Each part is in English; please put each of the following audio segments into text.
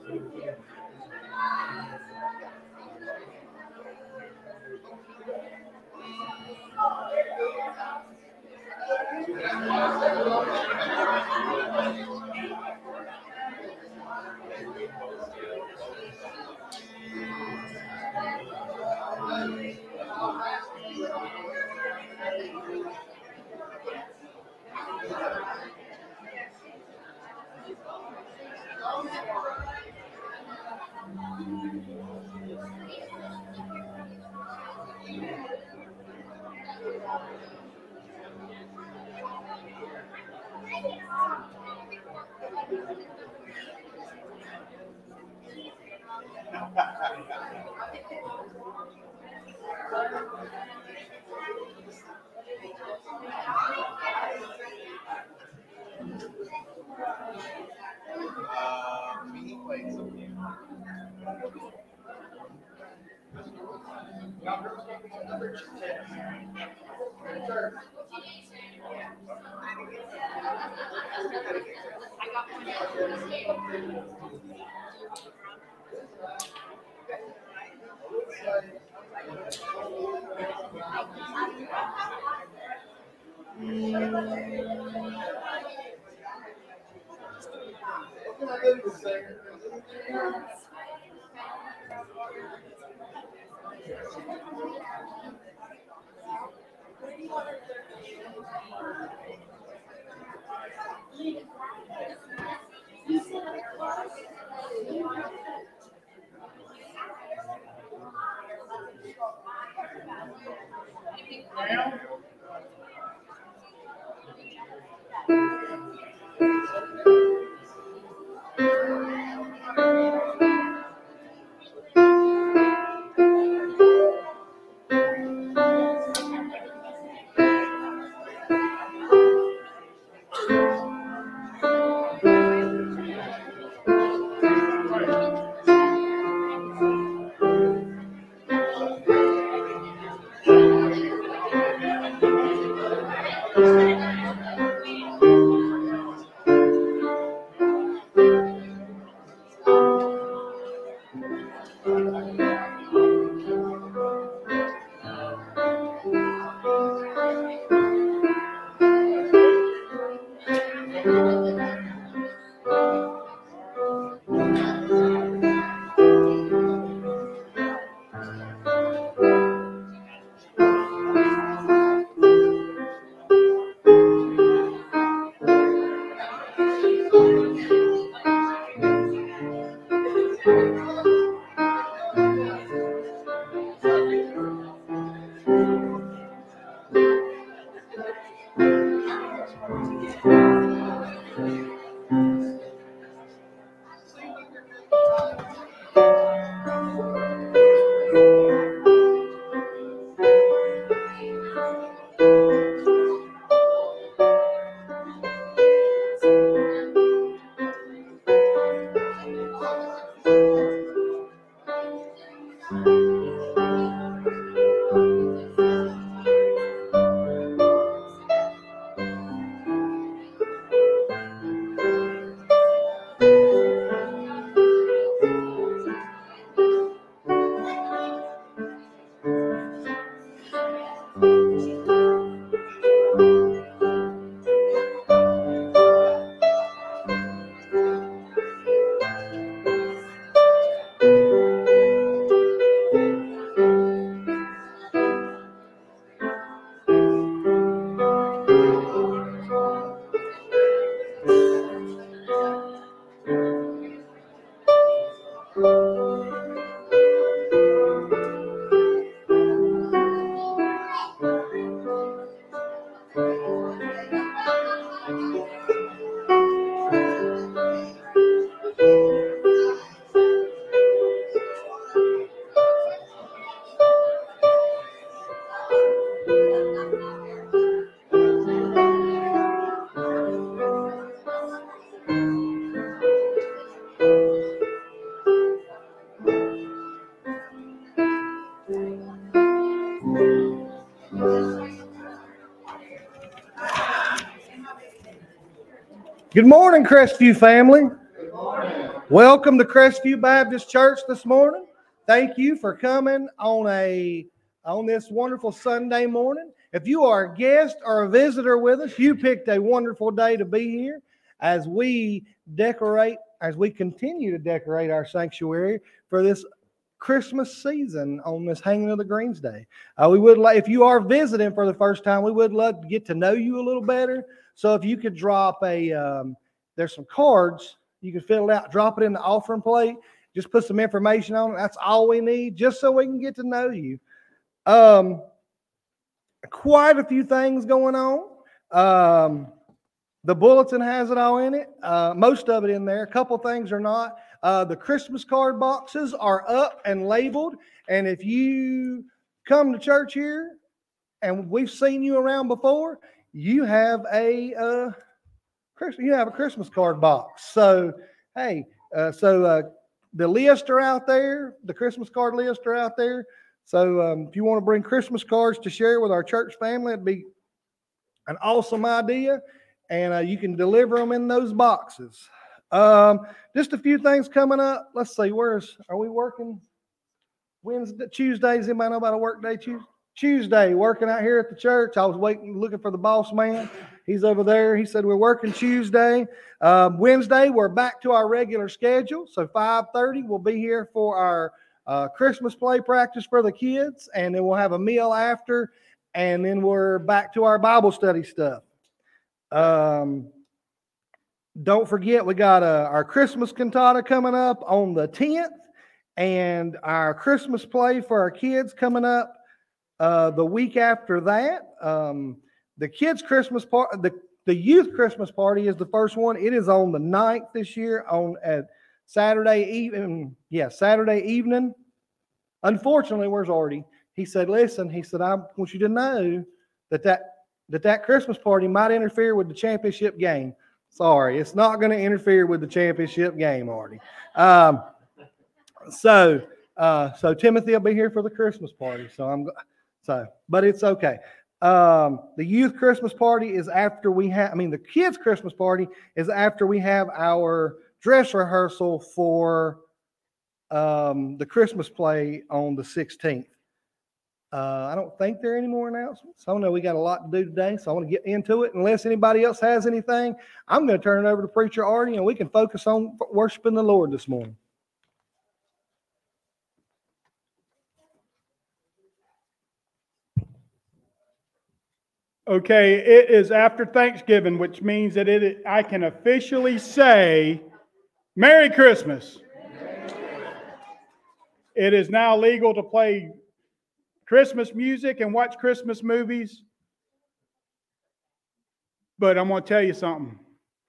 Good morning, Crestview family. Good morning. Welcome to Crestview Baptist Church this morning. Thank you for coming on this wonderful Sunday morning. If you are a guest or a visitor with us, you picked a wonderful day to be here as we continue to decorate our sanctuary for this Christmas season on this Hanging of the Greens Day. If you are visiting for the first time, we would love to get to know you a little better. So if you could drop there's some cards. You can fill it out, drop it in the offering plate, just put some information on it. That's all we need, just so we can get to know you. Quite a few things going on. The bulletin has it all in it, most of it in there. A couple things are not. The Christmas card boxes are up and labeled, and if you come to church here and we've seen you around before, you have a Christmas card box. So, hey, the lists are out there. The Christmas card lists are out there. So, if you want to bring Christmas cards to share with our church family, it'd be an awesome idea. And you can deliver them in those boxes. Just a few things coming up. Let's see, are we working Wednesday, Tuesdays? Anybody know about a work day Tuesday, working out here at the church. I was looking for the boss man. He's over there. He said we're working Tuesday. Wednesday, we're back to our regular schedule. So 5:30, we'll be here for our Christmas play practice for the kids. And then we'll have a meal after. And then we're back to our Bible study stuff. Don't forget, we got our Christmas cantata coming up on the 10th. And our Christmas play for our kids coming up the week after that. The kids' Christmas party, the youth Christmas party is the first one. It is on the 9th this year at Saturday evening. Yeah, Saturday evening. Unfortunately, where's Artie? He said, listen, I want you to know that Christmas party might interfere with the championship game. Sorry, it's not going to interfere with the championship game, Artie. So Timothy will be here for the Christmas party. But it's okay. The youth Christmas party is after the kids' Christmas party is after we have our dress rehearsal for the Christmas play on the 16th. I don't think there are any more announcements. I know we got a lot to do today, so I want to get into it. Unless anybody else has anything, I'm going to turn it over to Preacher Artie, and we can focus on worshiping the Lord this morning. Okay, it is after Thanksgiving, which means that I can officially say Merry Christmas. It is now legal to play Christmas music and watch Christmas movies. But I'm going to tell you something.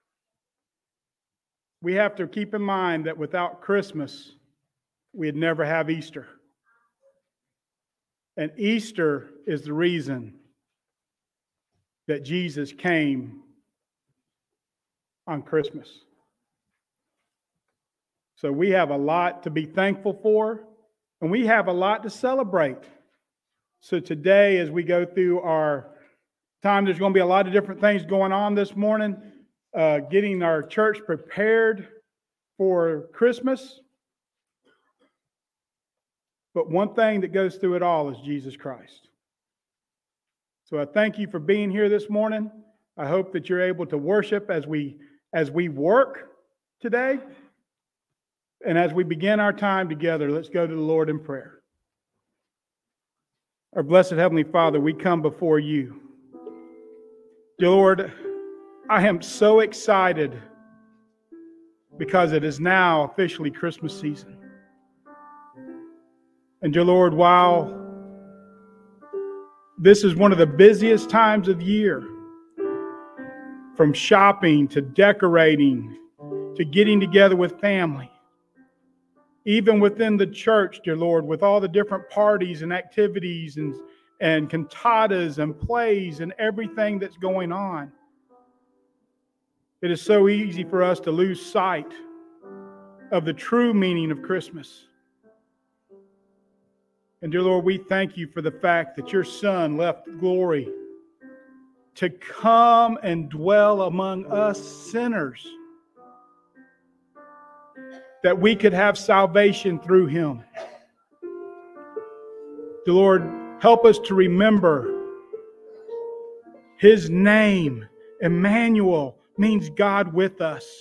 We have to keep in mind that without Christmas, we'd never have Easter. And Easter is the reason that Jesus came on Christmas. So we have a lot to be thankful for, and we have a lot to celebrate. So today, as we go through our time, there's going to be a lot of different things going on this morning, getting our church prepared for Christmas. But one thing that goes through it all is Jesus Christ. So I thank you for being here this morning. I hope that you're able to worship as we work today. And as we begin our time together, let's go to the Lord in prayer. Our blessed Heavenly Father, we come before you. Dear Lord, I am so excited because it is now officially Christmas season. And dear Lord, while this is one of the busiest times of year, from shopping to decorating to getting together with family, even within the church, dear Lord, with all the different parties and activities and cantatas and plays and everything that's going on. It is so easy for us to lose sight of the true meaning of Christmas. And dear Lord, we thank you for the fact that your Son left glory to come and dwell among us sinners. that we could have salvation through him. The Lord, help us to remember his name, Emmanuel, means God with us.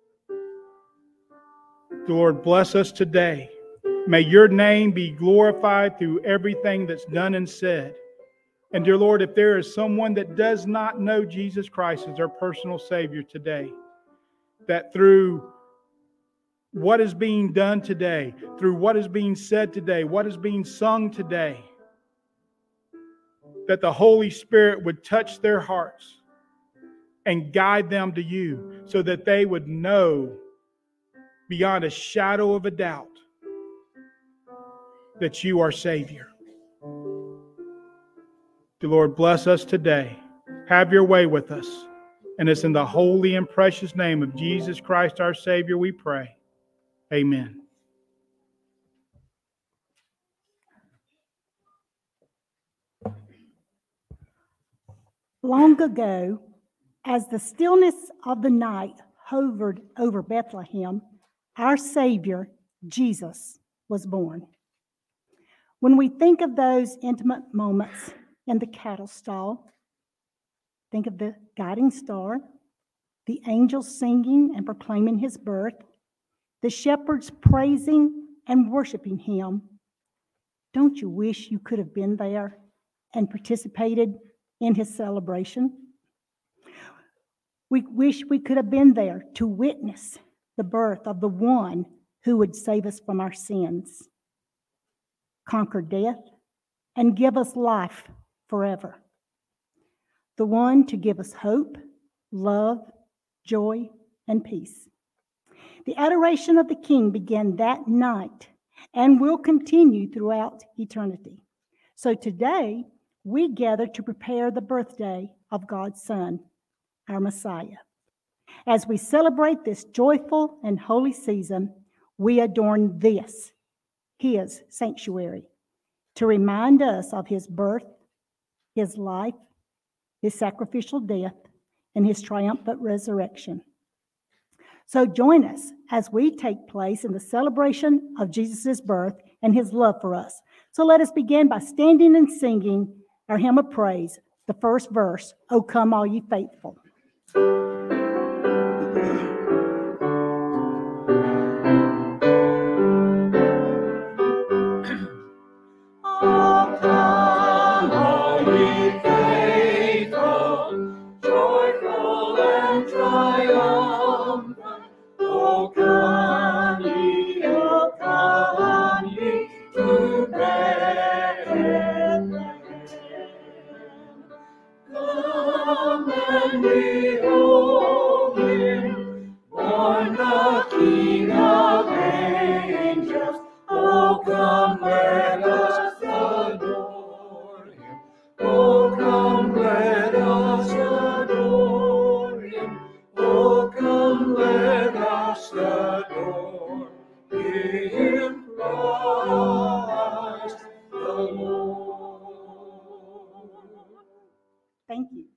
The Lord, bless us today. May your name be glorified through everything that's done and said. And dear Lord, if there is someone that does not know Jesus Christ as their personal Savior today, that through what is being done today, through what is being said today, what is being sung today, that the Holy Spirit would touch their hearts and guide them to you so that they would know beyond a shadow of a doubt that you are Savior. The Lord, bless us today. Have your way with us. And it's in the holy and precious name of Jesus Christ, our Savior, we pray. Amen. Long ago, as the stillness of the night hovered over Bethlehem, our Savior, Jesus, was born. When we think of those intimate moments in the cattle stall, think of the guiding star, the angels singing and proclaiming his birth, the shepherds praising and worshiping him. Don't you wish you could have been there and participated in his celebration? We wish we could have been there to witness the birth of the one who would save us from our sins, conquer death, and give us life forever. The one to give us hope, love, joy, and peace. The adoration of the King began that night and will continue throughout eternity. So today, we gather to prepare the birthday of God's Son, our Messiah. As we celebrate this joyful and holy season, we adorn this, his sanctuary, to remind us of his birth, his life, his sacrificial death, and his triumphant resurrection. So join us as we take place in the celebration of Jesus' birth and his love for us. So let us begin by standing and singing our hymn of praise, the first verse, "O come all ye faithful." Thank you.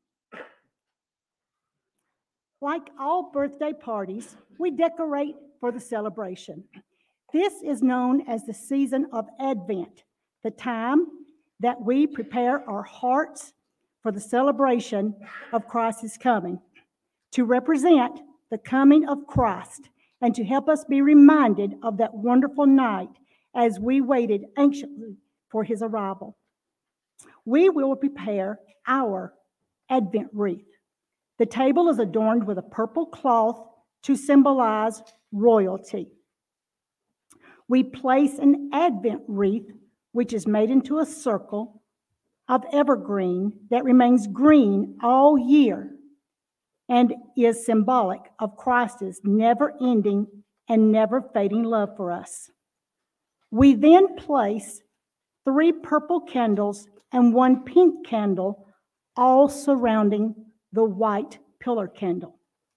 Like all birthday parties, we decorate for the celebration. This is known as the season of Advent, the time that we prepare our hearts for the celebration of Christ's coming, to represent the coming of Christ and to help us be reminded of that wonderful night as we waited anxiously for his arrival. We will prepare our Advent wreath. The table is adorned with a purple cloth to symbolize royalty. We place an Advent wreath, which is made into a circle of evergreen that remains green all year and is symbolic of Christ's never-ending and never-fading love for us. We then place 3 purple candles and 1 pink candle, all surrounding the white pillar candle.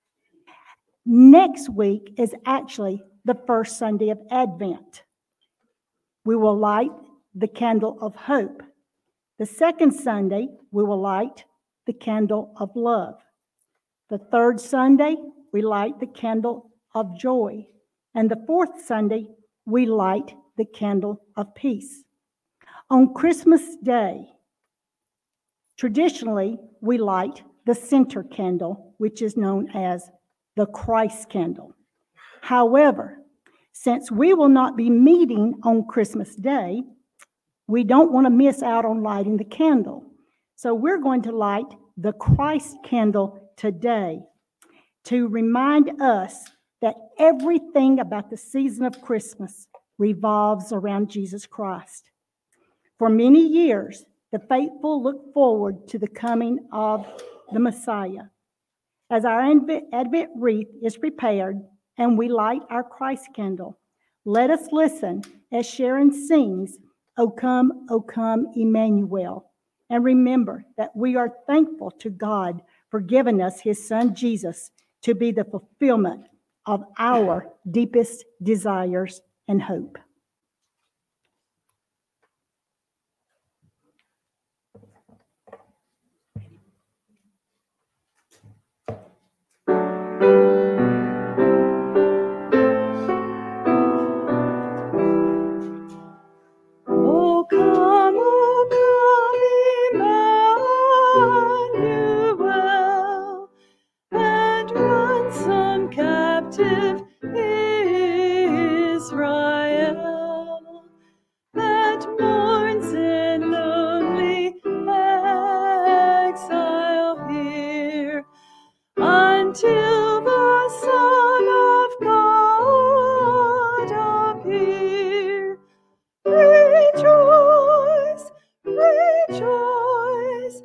Next week is actually the first Sunday of Advent. We will light the candle of hope. The second Sunday, we will light the candle of love. The third Sunday, we light the candle of joy. And the fourth Sunday, we light the candle of peace. On Christmas Day, traditionally, we light the center candle, which is known as the Christ candle. However, since we will not be meeting on Christmas Day, we don't want to miss out on lighting the candle. So we're going to light the Christ candle today to remind us that everything about the season of Christmas revolves around Jesus Christ. For many years, the faithful look forward to the coming of the Messiah. As our Advent wreath is prepared and we light our Christ candle, let us listen as Sharon sings, O come, Emmanuel. And remember that we are thankful to God for giving us his son Jesus to be the fulfillment of our deepest desires and hope. O come, Emmanuel, and ransom captive Israel, that mourns in lonely exile here, until the Son of God appear. Rejoice, rejoice,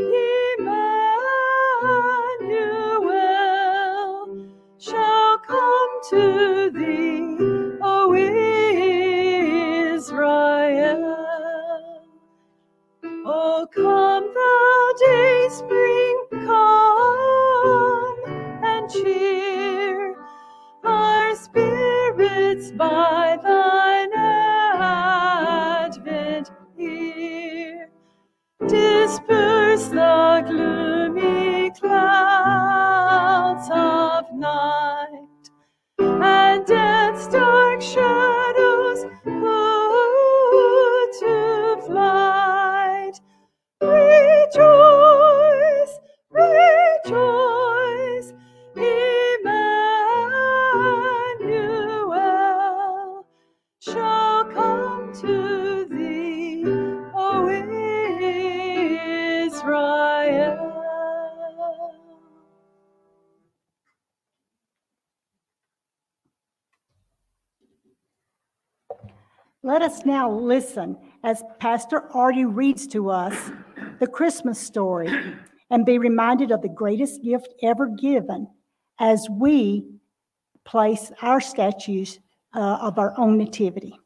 Emmanuel shall come to thee, O Israel. O come, thou dayspring, come and cheer our spirits by thine advent here. Disperse the gloomy clouds of night, and death's dark shadows put to flight. Rejoice, rejoice, Emmanuel shall come to thee, O Israel. Let us now listen as Pastor Artie reads to us the Christmas story and be reminded of the greatest gift ever given as we place our statues of our own nativity.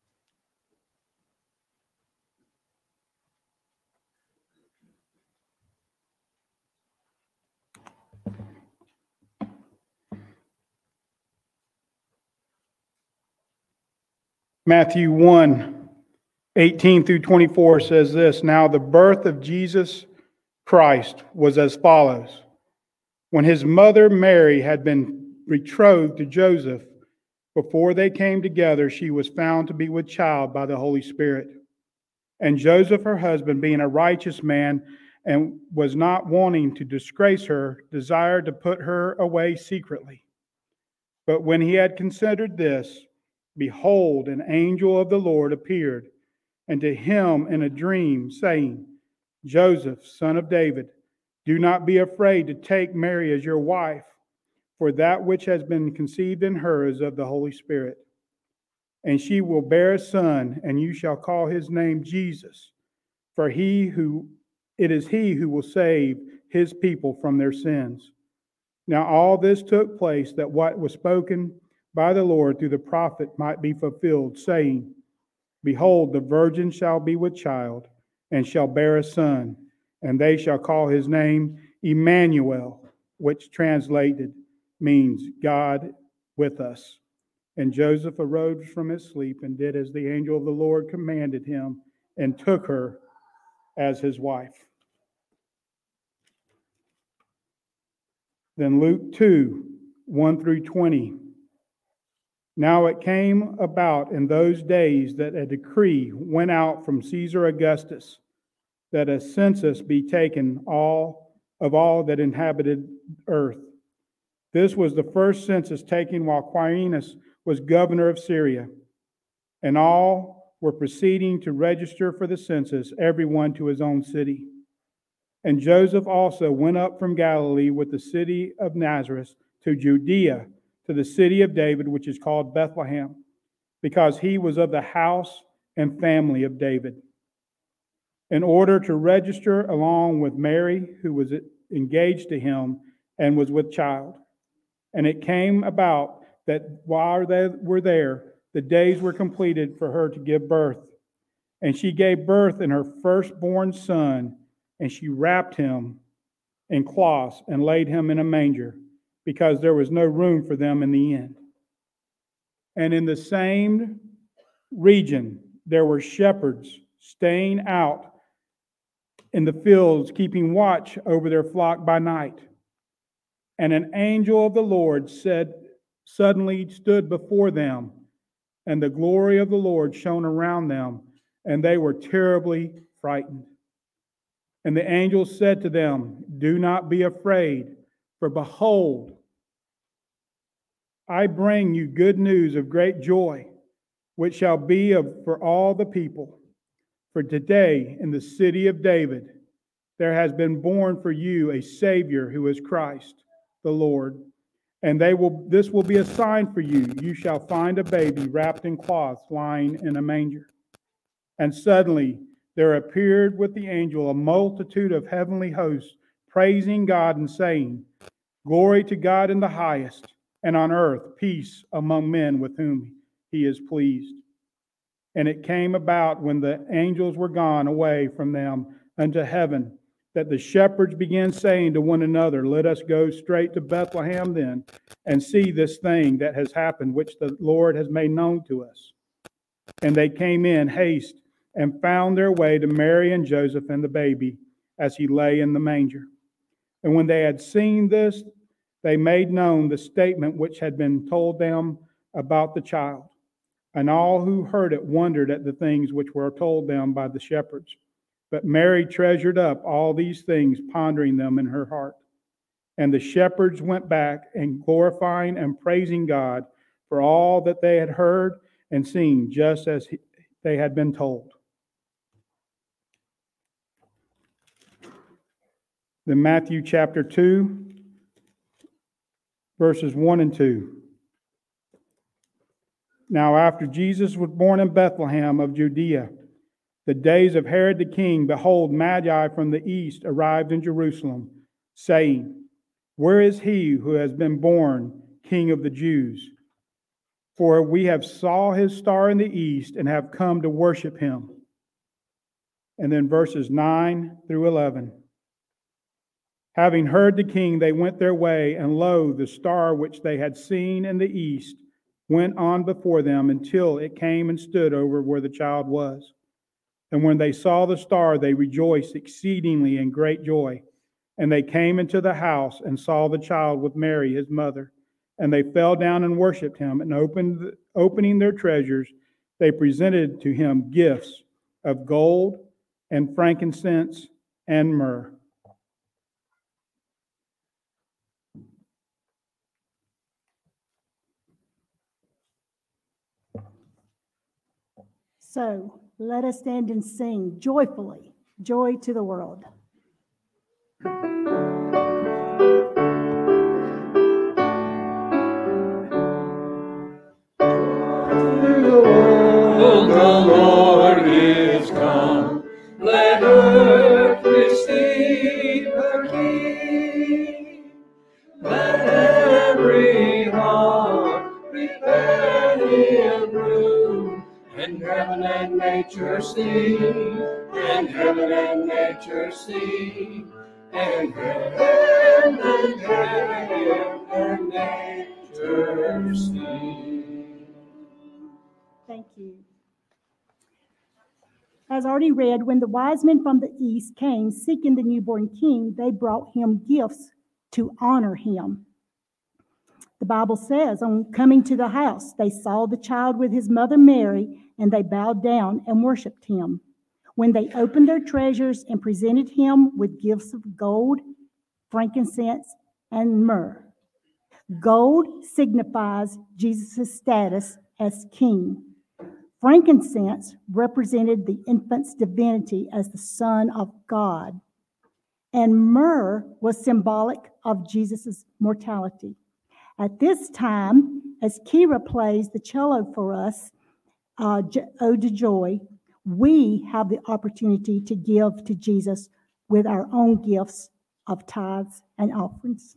Matthew 1, 18 through 24 says this, Now the birth of Jesus Christ was as follows. When his mother Mary had been betrothed to Joseph, before they came together, she was found to be with child by the Holy Spirit. And Joseph, her husband, being a righteous man and was not wanting to disgrace her, desired to put her away secretly. But when he had considered this, behold, an angel of the Lord appeared, and to him in a dream, saying, Joseph, son of David, do not be afraid to take Mary as your wife, for that which has been conceived in her is of the Holy Spirit. And she will bear a son, and you shall call his name Jesus, for it is he who will save his people from their sins. Now all this took place that what was spoken by the Lord through the prophet might be fulfilled, saying, Behold, the virgin shall be with child, and shall bear a son, and they shall call his name Emmanuel, which translated means God with us. And Joseph arose from his sleep and did as the angel of the Lord commanded him, and took her as his wife. Then Luke 2, 1 through 20 Now it came about in those days that a decree went out from Caesar Augustus that a census be taken of all that inhabited earth. This was the first census taken while Quirinius was governor of Syria, and all were proceeding to register for the census, everyone to his own city. And Joseph also went up from Galilee with the city of Nazareth to Judea, to the city of David, which is called Bethlehem, because he was of the house and family of David, in order to register along with Mary, who was engaged to him and was with child. And it came about that while they were there, the days were completed for her to give birth. And she gave birth in her firstborn son, and she wrapped him in cloths and laid him in a manger, because there was no room for them in the inn. And in the same region, there were shepherds staying out in the fields, keeping watch over their flock by night. And an angel of the Lord suddenly stood before them, and the glory of the Lord shone around them, and they were terribly frightened. And the angel said to them, "Do not be afraid, for behold, I bring you good news of great joy, which shall be for all the people. For today in the city of David there has been born for you a Savior who is Christ the Lord. And this will be a sign for you. You shall find a baby wrapped in cloths lying in a manger." And suddenly there appeared with the angel a multitude of heavenly hosts, praising God and saying, "Glory to God in the highest, and on earth peace among men with whom he is pleased." And it came about when the angels were gone away from them unto heaven, that the shepherds began saying to one another, "Let us go straight to Bethlehem then, and see this thing that has happened, which the Lord has made known to us." And they came in haste and found their way to Mary and Joseph and the baby as he lay in the manger. And when they had seen this, they made known the statement which had been told them about the child. And all who heard it wondered at the things which were told them by the shepherds. But Mary treasured up all these things, pondering them in her heart. And the shepherds went back, and glorifying and praising God for all that they had heard and seen, just as they had been told. Then Matthew chapter 2, verses 1 and 2. Now after Jesus was born in Bethlehem of Judea, the days of Herod the king, behold, Magi from the east arrived in Jerusalem, saying, "Where is he who has been born King of the Jews? For we have saw his star in the east and have come to worship him." And then verses 9 through 11. Having heard the king, they went their way, and lo, the star which they had seen in the east went on before them until it came and stood over where the child was. And when they saw the star, they rejoiced exceedingly in great joy. And they came into the house and saw the child with Mary, his mother. And they fell down and worshipped him, and opening their treasures, they presented to him gifts of gold and frankincense and myrrh. So let us stand and sing joyfully, "Joy to the World." The Lord is come. Let earth receive her King. Let every heart prepare him room. And heaven and nature sing. And heaven and nature sing. And heaven and nature sing. Thank you. As already read, when the wise men from the east came seeking the newborn king, they brought him gifts to honor him. The Bible says, on coming to the house, they saw the child with his mother Mary, and they bowed down and worshiped him. When they opened their treasures and presented him with gifts of gold, frankincense, and myrrh. Gold signifies Jesus' status as king. Frankincense represented the infant's divinity as the Son of God. And myrrh was symbolic of Jesus' mortality. At this time, as Kira plays the cello for us, Ode to Joy, we have the opportunity to give to Jesus with our own gifts of tithes and offerings.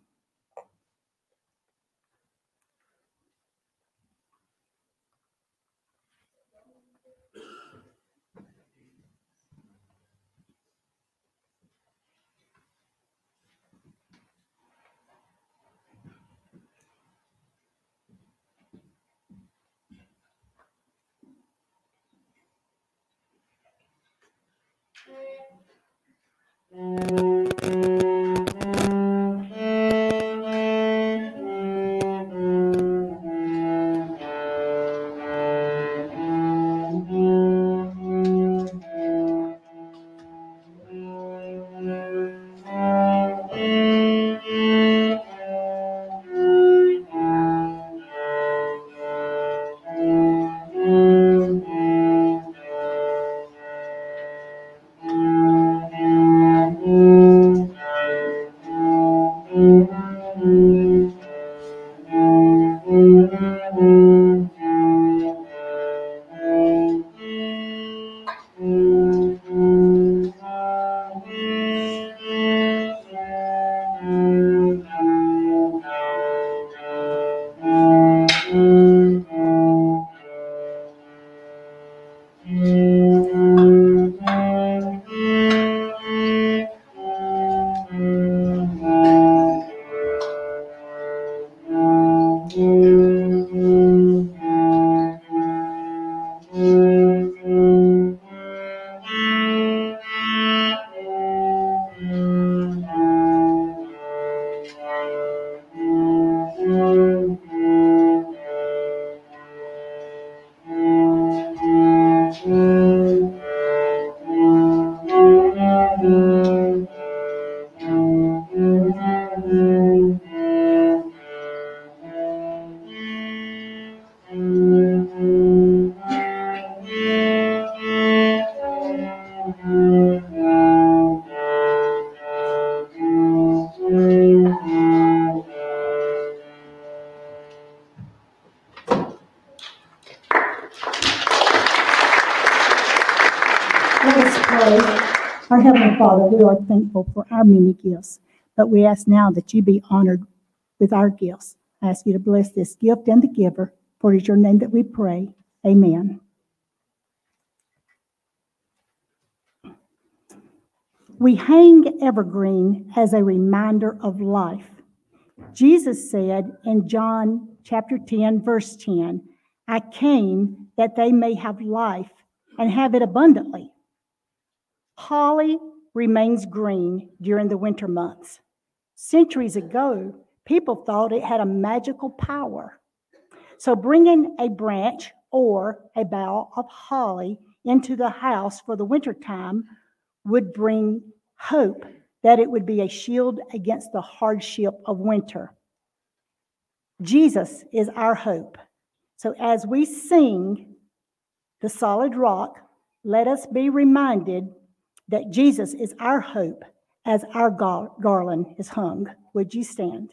Let us pray. Our Heavenly Father, we are thankful for our many gifts, but we ask now that you be honored with our gifts. I ask you to bless this gift and the giver, for it is your name that we pray. Amen. We hang evergreen as a reminder of life. Jesus said in John chapter 10, verse 10, I came that they may have life and have it abundantly. Holly remains green during the winter months. Centuries ago, people thought it had a magical power. So bringing a branch or a bough of holly into the house for the wintertime would bring hope that it would be a shield against the hardship of winter. Jesus is our hope. So as we sing the solid rock, let us be reminded that Jesus is our hope as our garland is hung. Would you stand?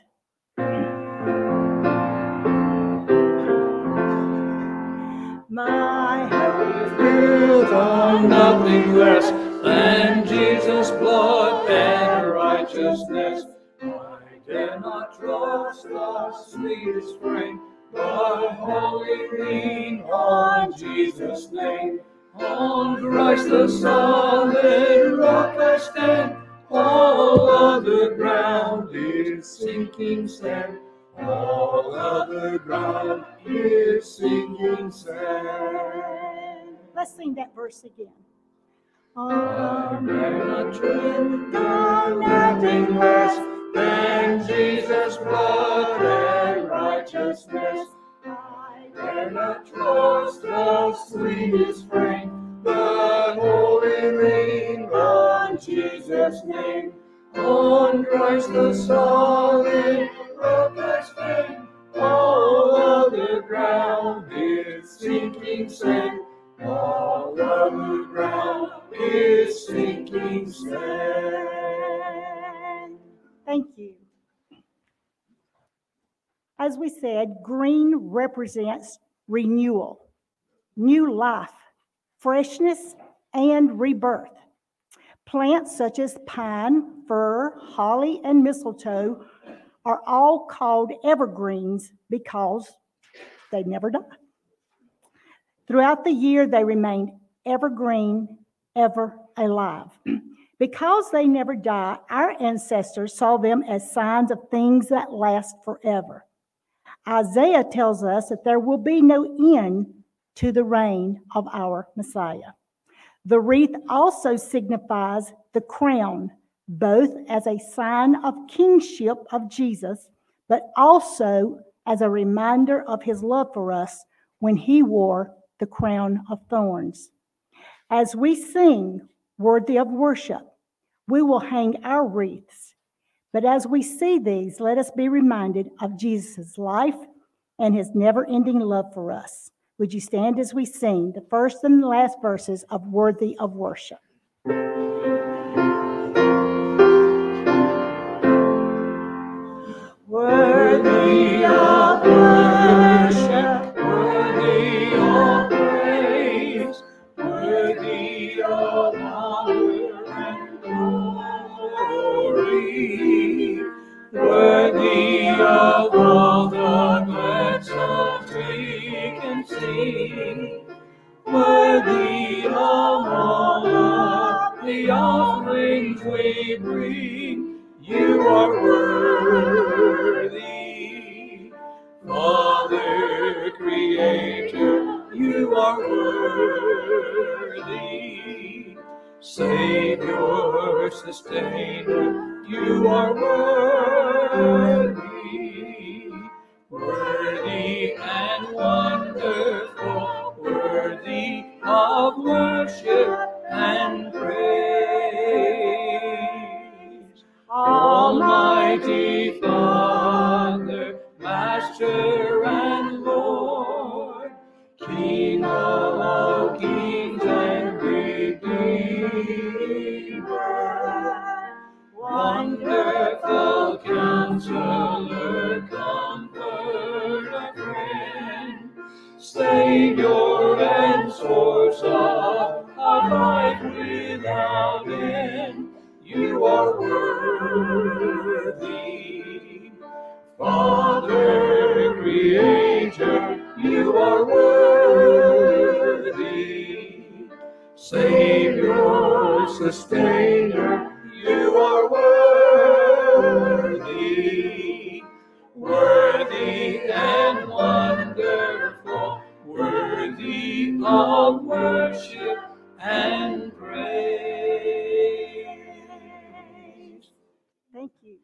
My hope is Built on nothing less than Jesus' blood and righteousness. I dare not trust the sweetest frame, but wholly lean on Jesus' name. On Christ the solid rock I stand, all other ground is sinking sand. All other ground is sinking sand. Let's sing that verse again. I dare not tread on nothing less than Jesus' blood and righteousness. righteousness. I dare not trust the sweetest frame, but wholly lean on Jesus' name. On Christ the solid rock I stand. All other ground is sinking sand. All other ground is sinking sand. Thank you. As we said, green represents renewal, new life, freshness, and rebirth. Plants such as pine, fir, holly, and mistletoe are all called evergreens because they never die. Throughout the year, they remain evergreen, ever alive. Because they never die, our ancestors saw them as signs of things that last forever. Isaiah tells us that there will be no end to the reign of our Messiah. The wreath also signifies the crown, both as a sign of kingship of Jesus, but also as a reminder of his love for us when he wore the crown of thorns. As we sing Worthy of Worship, we will hang our wreaths. But as we see these, let us be reminded of Jesus' life and his never-ending love for us. Would you stand as we sing the first and last verses of Worthy of Worship? Worthy of worship, worthy of praise, worthy of honor and glory, worthy of all the glad songs we can sing, worthy of all of the offerings we bring. You are worthy, Father, Creator, you are worthy, Savior, Sustainer, you are worthy, worthy and wonderful, worthy of worship and praise. Almighty Father, Master and Lord, King of all kings and Redeemer, wonderful Counselor, Comforter, Friend, Savior and Source of our life without end. You are worthy, Father, Creator, you are worthy, Savior, Sustainer, you are worthy, worthy and wonderful, worthy of worship and praise. Thank you.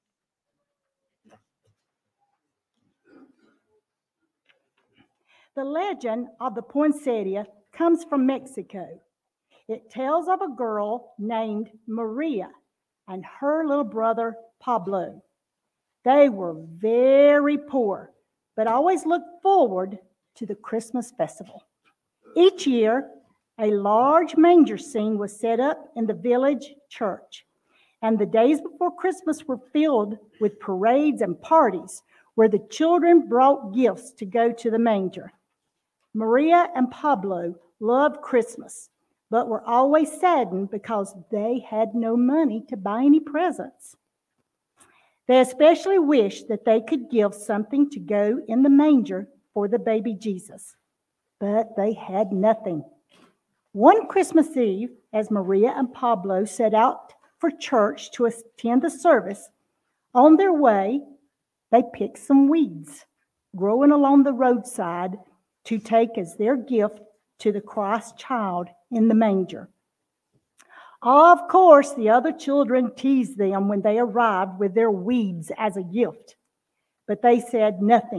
The legend of the poinsettia comes from Mexico. It tells of a girl named Maria and her little brother Pablo. They were very poor, but always looked forward to the Christmas festival. Each year, a large manger scene was set up in the village church, and the days before Christmas were filled with parades and parties where the children brought gifts to go to the manger. Maria and Pablo loved Christmas, but were always saddened because they had no money to buy any presents. They especially wished that they could give something to go in the manger for the baby Jesus, but they had nothing. One Christmas Eve, as Maria and Pablo set out for church to attend the service, on their way, they picked some weeds growing along the roadside to take as their gift to the Christ child in the manger. Of course, the other children teased them when they arrived with their weeds as a gift, but they said nothing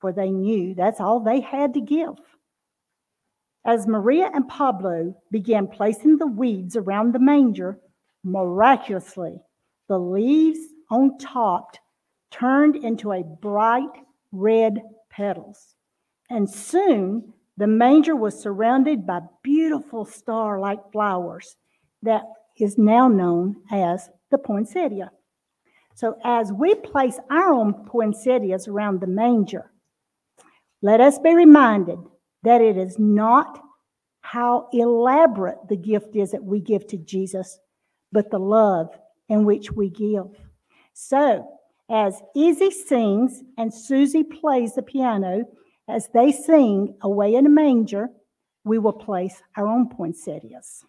for they knew that's all they had to give. As Maria and Pablo began placing the weeds around the manger, miraculously, the leaves on top turned into a bright red petals. And soon the manger was surrounded by beautiful star-like flowers that is now known as the poinsettia. So as we place our own poinsettias around the manger, let us be reminded that it is not how elaborate the gift is that we give to Jesus, but the love in which we give. So, as Izzy sings and Susie plays the piano, as they sing Away in a Manger, we will place our own poinsettias.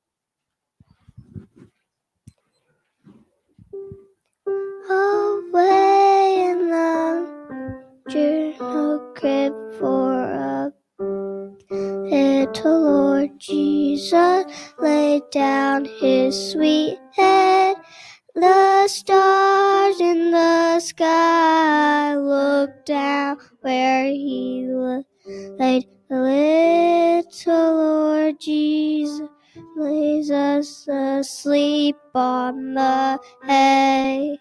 Away in the journal crib for a little Lord Jesus laid down his sweet head. The stars in the sky looked down where he laid. The little Lord Jesus lays us asleep on the hay.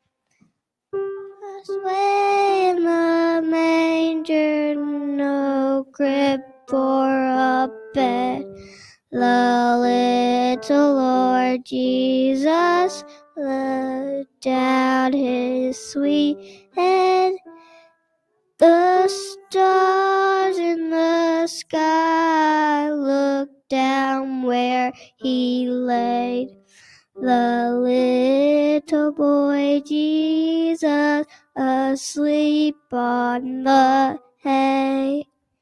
Way in the manger, no crib for a bed. The little Lord Jesus laid down his sweet head. The stars in the sky looked down where he laid. The little boy Jesus asleep on the hay.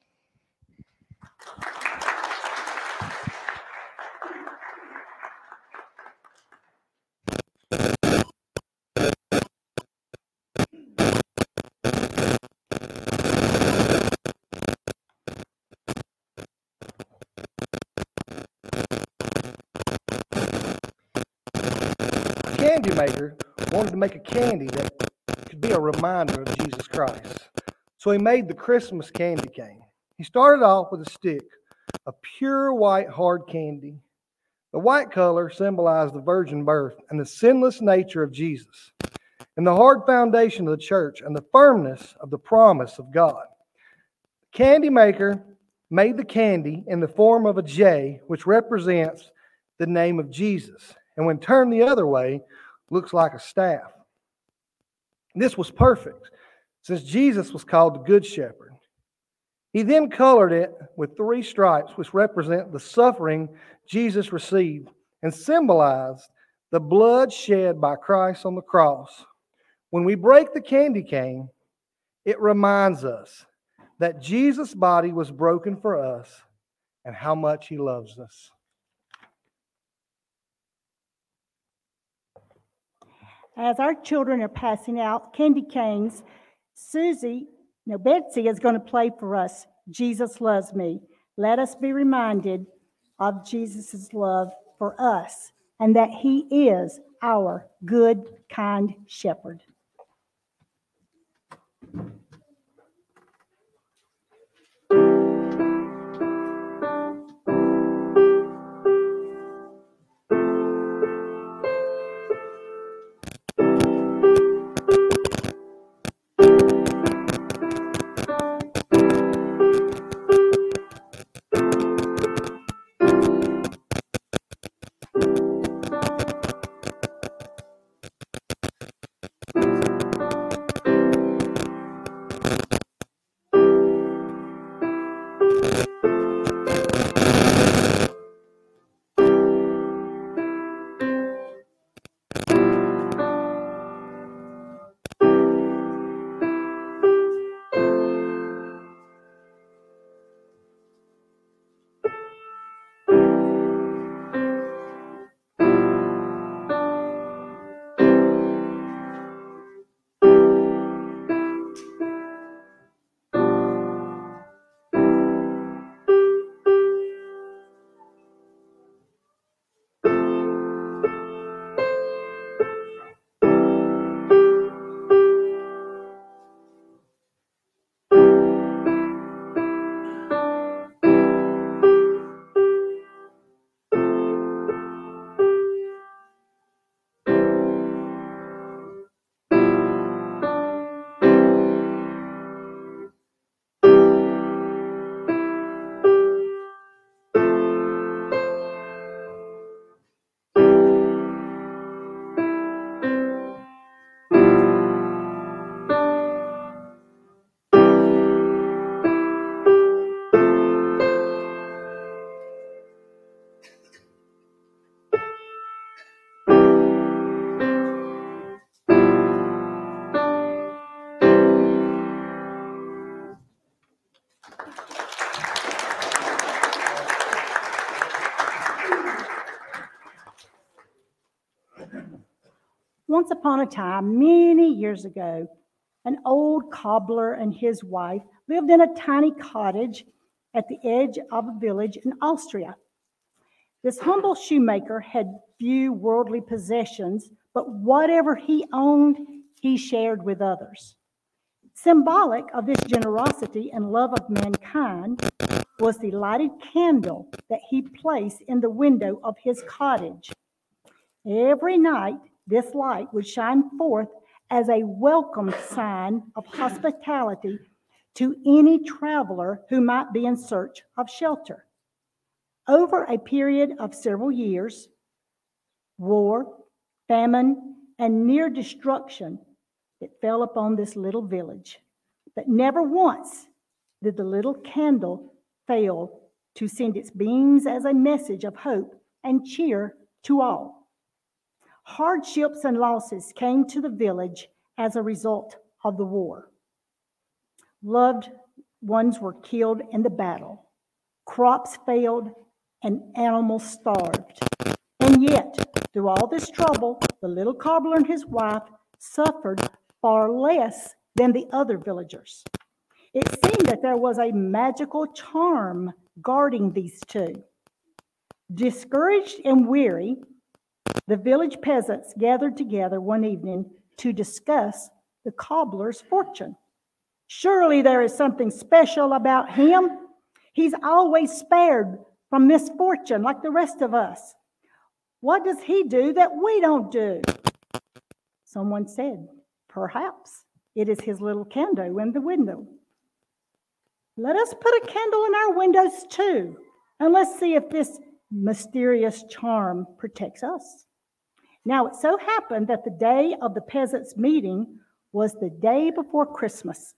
Candy maker wanted to make a candy that could be a reminder of Jesus Christ. So he made the Christmas candy cane. He started off with a stick of pure white hard candy. The white color symbolized the virgin birth and the sinless nature of Jesus, and the hard foundation of the church and the firmness of the promise of God. The candy maker made the candy in the form of a J, which represents the name of Jesus, and when turned the other way, looks like a staff. This was perfect, since Jesus was called the Good Shepherd. He then colored it with 3 stripes, which represent the suffering Jesus received and symbolized the blood shed by Christ on the cross. When we break the candy cane, it reminds us that Jesus' body was broken for us and how much he loves us. As our children are passing out candy canes, Betsy is going to play for us, Jesus Loves Me. Let us be reminded of Jesus' love for us and that he is our good, kind shepherd. Once upon a time, many years ago, an old cobbler and his wife lived in a tiny cottage at the edge of a village in Austria. This humble shoemaker had few worldly possessions, but whatever he owned, he shared with others. Symbolic of this generosity and love of mankind was the lighted candle that he placed in the window of his cottage. Every night, this light would shine forth as a welcome sign of hospitality to any traveler who might be in search of shelter. Over a period of several years, war, famine, and near destruction, it fell upon this little village. But never once did the little candle fail to send its beams as a message of hope and cheer to all. Hardships and losses came to the village as a result of the war. Loved ones were killed in the battle. Crops failed and animals starved. And yet, through all this trouble, the little cobbler and his wife suffered far less than the other villagers. It seemed that there was a magical charm guarding these two. Discouraged and weary, the village peasants gathered together one evening to discuss the cobbler's fortune. Surely there is something special about him. He's always spared from misfortune like the rest of us. What does he do that we don't do? Someone said, perhaps it is his little candle in the window. Let us put a candle in our windows too, and let's see if this mysterious charm protects us. Now, it so happened that the day of the peasants' meeting was the day before Christmas.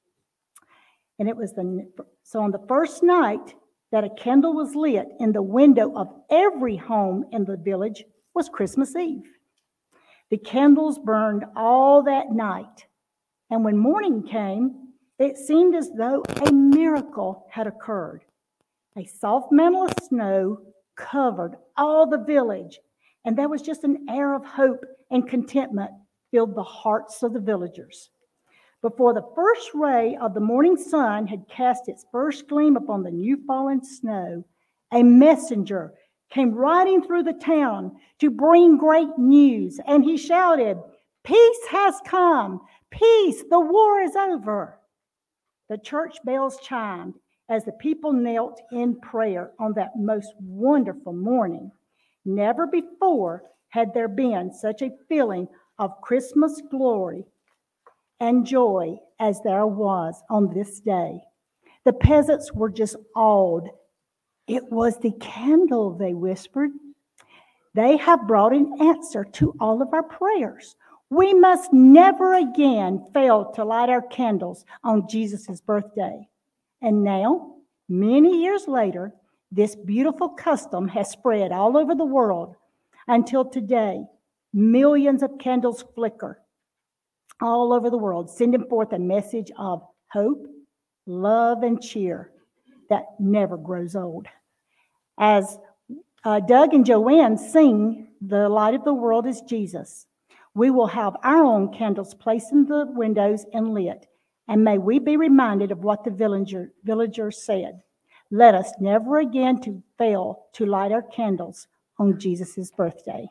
And it was so on the first night that a candle was lit in the window of every home in the village was Christmas Eve. The candles burned all that night. And when morning came, it seemed as though a miracle had occurred. A soft mantle of snow covered all the village, and there was just an air of hope and contentment filled the hearts of the villagers. Before the first ray of the morning sun had cast its first gleam upon the new fallen snow, a messenger came riding through the town to bring great news, and he shouted, "Peace has come! Peace! The war is over!" The church bells chimed as the people knelt in prayer on that most wonderful morning. Never before had there been such a feeling of Christmas glory and joy as there was on this day. The peasants were just awed. "It was the candle," they whispered. "They have brought an answer to all of our prayers. We must never again fail to light our candles on Jesus' birthday." And now, many years later, this beautiful custom has spread all over the world. Until today, millions of candles flicker all over the world, sending forth a message of hope, love, and cheer that never grows old. As Doug and Joanne sing, "The light of the world is Jesus," we will have our own candles placed in the windows and lit. And may we be reminded of what the villagers said. Let us never again fail to light our candles on Jesus' birthday.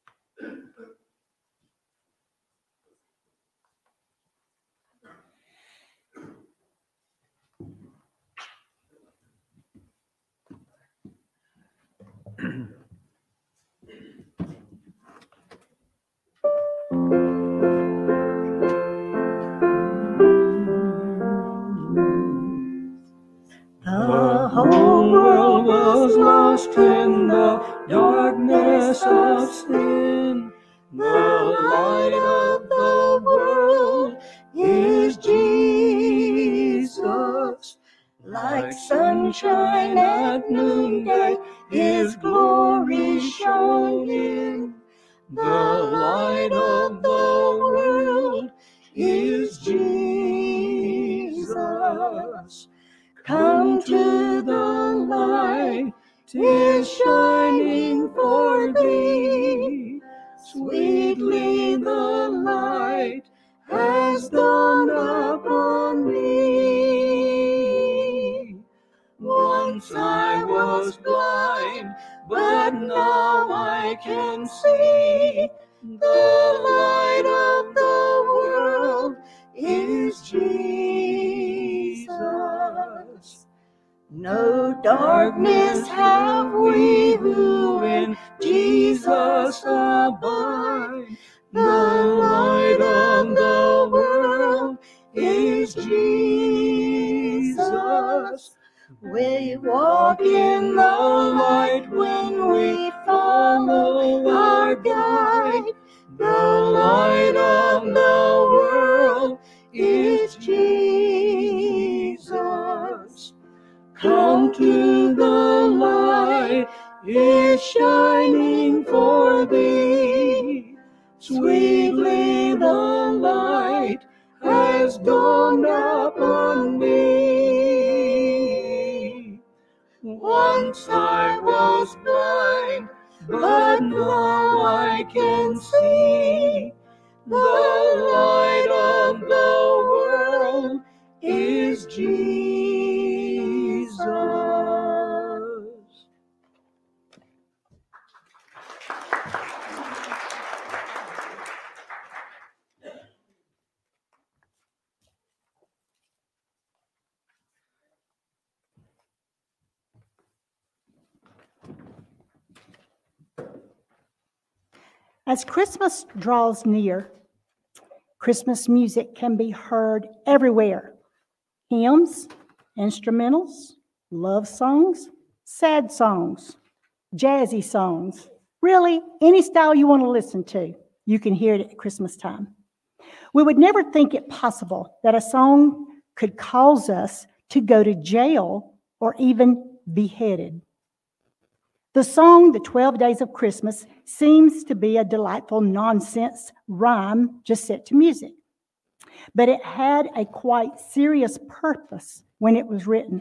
The whole world was lost in the darkness of sin. The light of the world is Jesus. Like sunshine at noonday, His glory shone in. The light of the world is Jesus. Come to the light, 'tis shining for thee. Sweetly the light has dawned upon me. Once I was blind, but now I can see. The light of the world is Jesus. No darkness have we who in Jesus abide. The light of the world is Jesus. We walk in the light when we follow our guide. The light of the world is Jesus. Come to the light, is shining for thee. Sweetly the light has dawned upon me. Once I was blind, but now I can see. The light of the world is Jesus. As Christmas draws near, Christmas music can be heard everywhere. Hymns, instrumentals, love songs, sad songs, jazzy songs. Really, any style you want to listen to, you can hear it at Christmas time. We would never think it possible that a song could cause us to go to jail or even beheaded. The song, The 12 Days of Christmas, seems to be a delightful nonsense rhyme just set to music. But it had a quite serious purpose when it was written.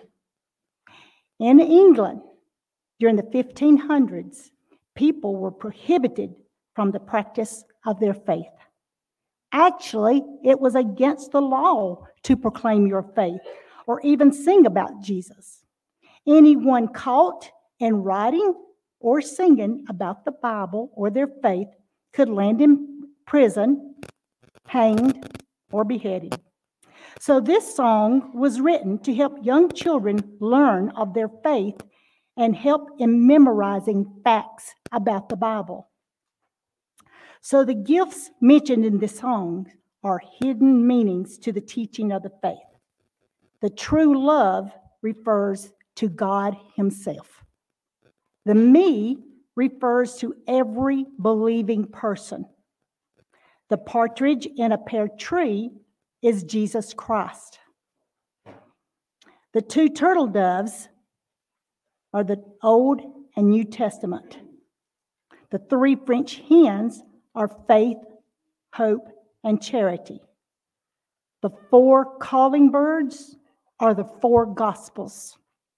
In England, during the 1500s, people were prohibited from the practice of their faith. Actually, it was against the law to proclaim your faith or even sing about Jesus. Anyone caught in writing or singing about the Bible or their faith could land in prison, hanged, or beheaded. So this song was written to help young children learn of their faith and help in memorizing facts about the Bible. So the gifts mentioned in this song are hidden meanings to the teaching of the faith. The true love refers to God Himself. The me refers to every believing person. The partridge in a pear tree is Jesus Christ. The two turtle doves are the Old and New Testament. The three French hens are faith, hope, and charity. The four calling birds are the four Gospels.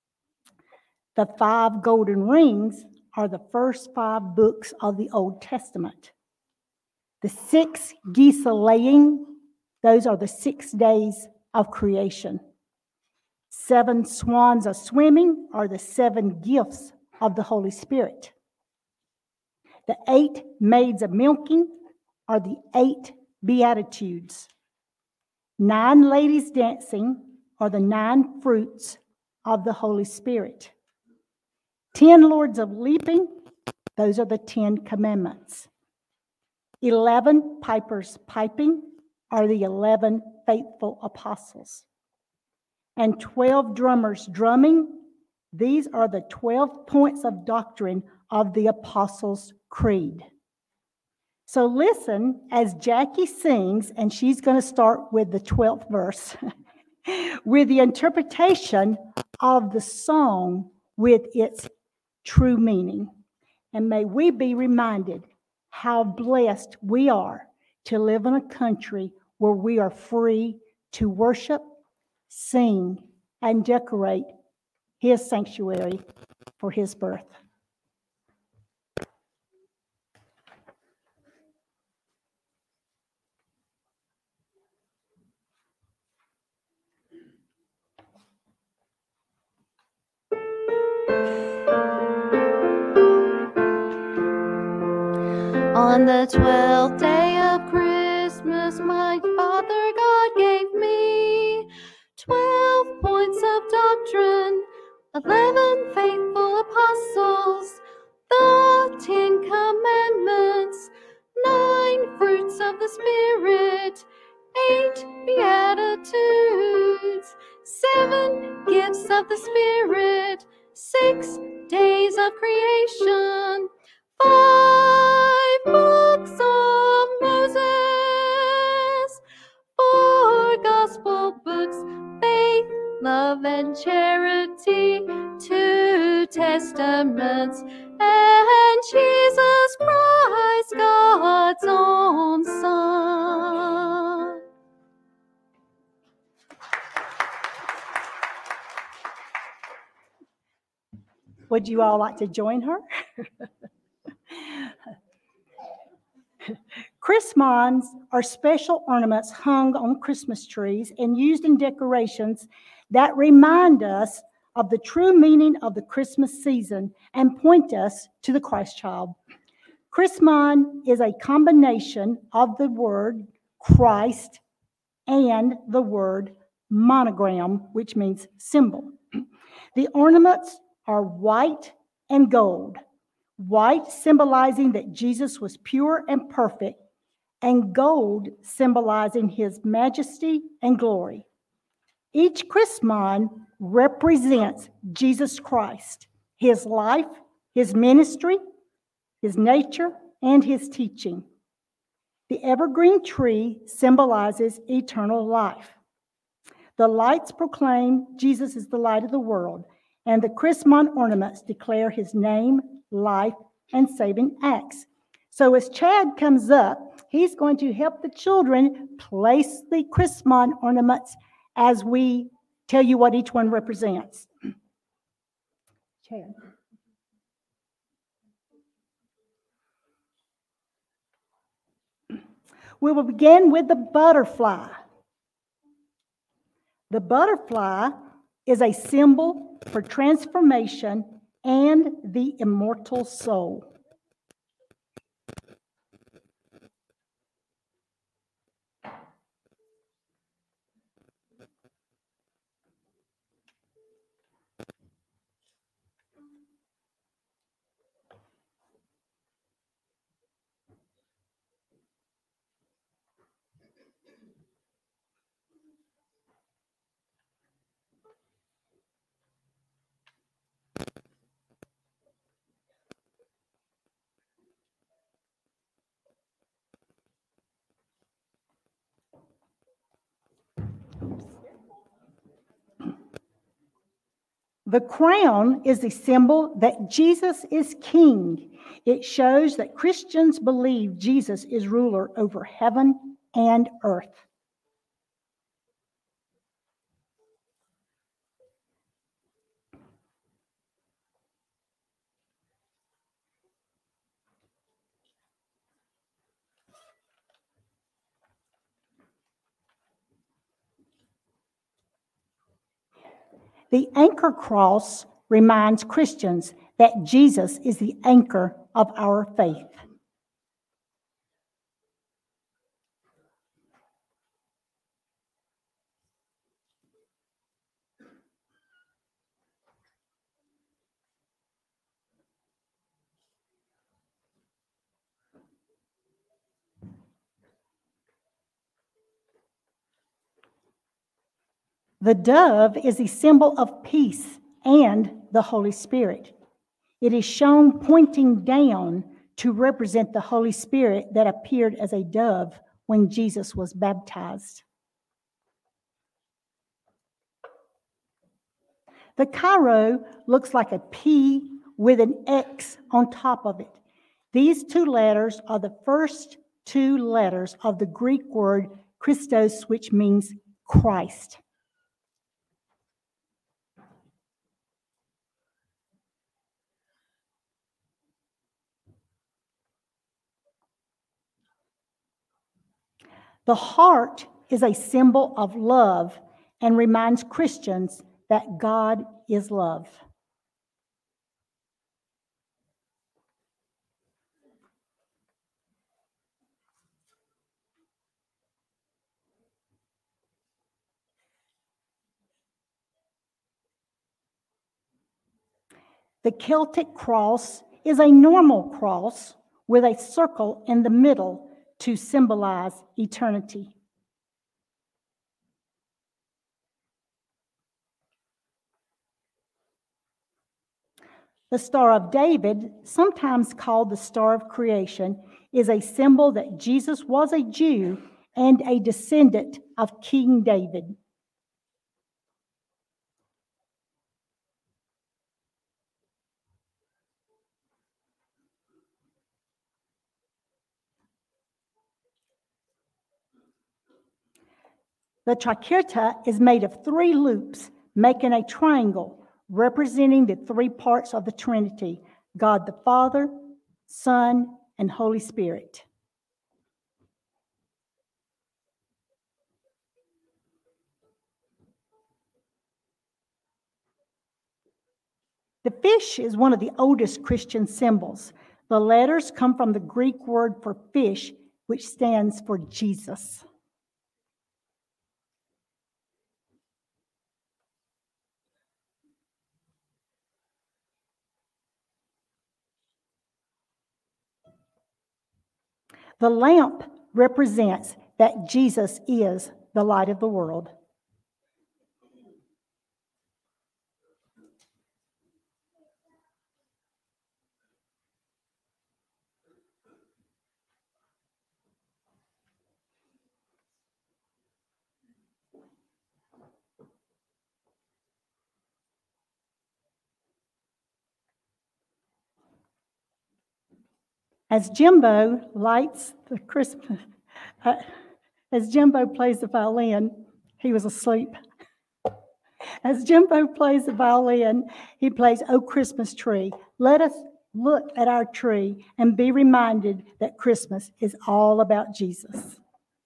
The 5 golden rings are the first 5 books of the Old Testament. The 6 geese a-laying, those are the 6 days of creation. 7 swans a-swimming are the 7 gifts of the Holy Spirit. The 8 maids a-milking are the 8 Beatitudes. 9 ladies dancing are the 9 fruits of the Holy Spirit. 10 lords of leaping, those are the 10 commandments. 11 pipers piping are the 11 faithful apostles. And 12 drummers drumming, these are the 12 points of doctrine of the Apostles' Creed. So listen as Jackie sings, and she's going to start with the 12th verse, with the interpretation of the song with its true meaning. And may we be reminded how blessed we are to live in a country where we are free to worship, sing, and decorate His sanctuary for His birth. On the 12th day of Christmas, my Father God gave me 12 points of doctrine, 11 faithful apostles, the 10 commandments, 9 fruits of the Spirit, 8 beatitudes, 7 gifts of the Spirit, 6 days of creation, 5 books of Moses, 4 gospel books, faith, love, and charity, 2 testaments, and Jesus Christ, God's own Son. Would you all like to join her? Chrismons are special ornaments hung on Christmas trees and used in decorations that remind us of the true meaning of the Christmas season and point us to the Christ child. Chrismon is a combination of the word Christ and the word monogram, which means symbol. The ornaments are white and gold. White symbolizing that Jesus was pure and perfect, and gold symbolizing his majesty and glory. Each Chrismon represents Jesus Christ, his life, his ministry, his nature, and his teaching. The evergreen tree symbolizes eternal life. The lights proclaim Jesus is the light of the world, and the Chrismon ornaments declare his name, life, and saving acts. So as Chad comes up, he's going to help the children place the Chrismon ornaments as we tell you what each one represents. Chad. We will begin with the butterfly. The butterfly is a symbol for transformation and the immortal soul. The crown is a symbol that Jesus is king. It shows that Christians believe Jesus is ruler over heaven and earth. The anchor cross reminds Christians that Jesus is the anchor of our faith. The dove is a symbol of peace and the Holy Spirit. It is shown pointing down to represent the Holy Spirit that appeared as a dove when Jesus was baptized. The Chi-Rho looks like a P with an X on top of it. These 2 letters are the first 2 letters of the Greek word Christos, which means Christ. The heart is a symbol of love and reminds Christians that God is love. The Celtic cross is a normal cross with a circle in the middle to symbolize eternity. The Star of David, sometimes called the Star of Creation, is a symbol that Jesus was a Jew and a descendant of King David. The triquetra is made of 3 loops, making a triangle, representing the 3 parts of the Trinity, God the Father, Son, and Holy Spirit. The fish is one of the oldest Christian symbols. The letters come from the Greek word for fish, which stands for Jesus. The lamp represents that Jesus is the light of the world. As Jimbo lights the Christmas, as Jimbo plays the violin, he was asleep. As Jimbo plays the violin, he plays "Oh Christmas Tree." Let us look at our tree and be reminded that Christmas is all about Jesus.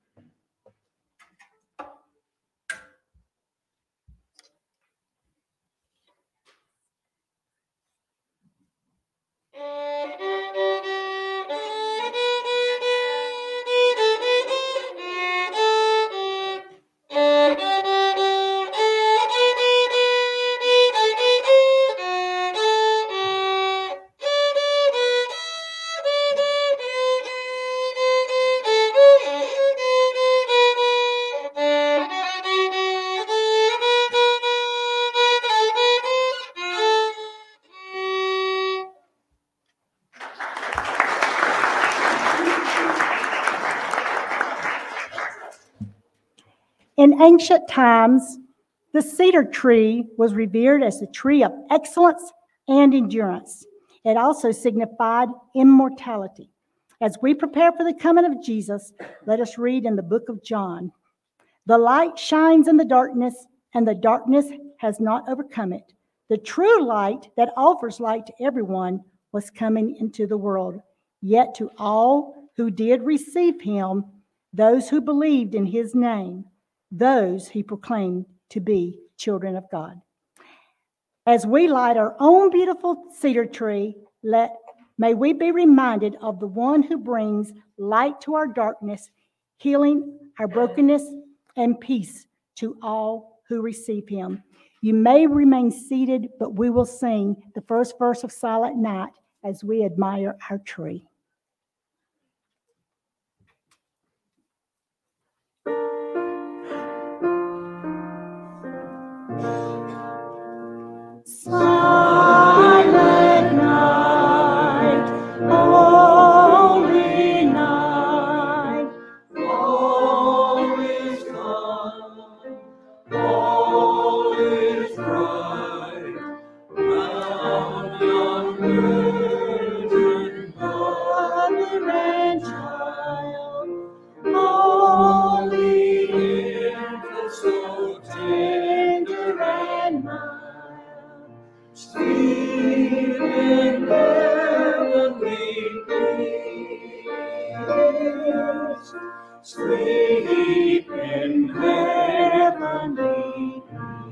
In ancient times, the cedar tree was revered as the tree of excellence and endurance. It also signified immortality. As we prepare for the coming of Jesus, let us read in the book of John. The light shines in the darkness, and the darkness has not overcome it. The true light that offers light to everyone was coming into the world. Yet to all who did receive him, those who believed in his name, those he proclaimed to be children of God. As we light our own beautiful cedar tree, may we be reminded of the one who brings light to our darkness, healing our brokenness, and peace to all who receive him. You may remain seated, but we will sing the first verse of Silent Night as we admire our tree. Silent night, holy night, All is calm, all is bright, round yon virgin mother and child, holy infant, so tender and mild. sleep in heavenly peace, sleep in heavenly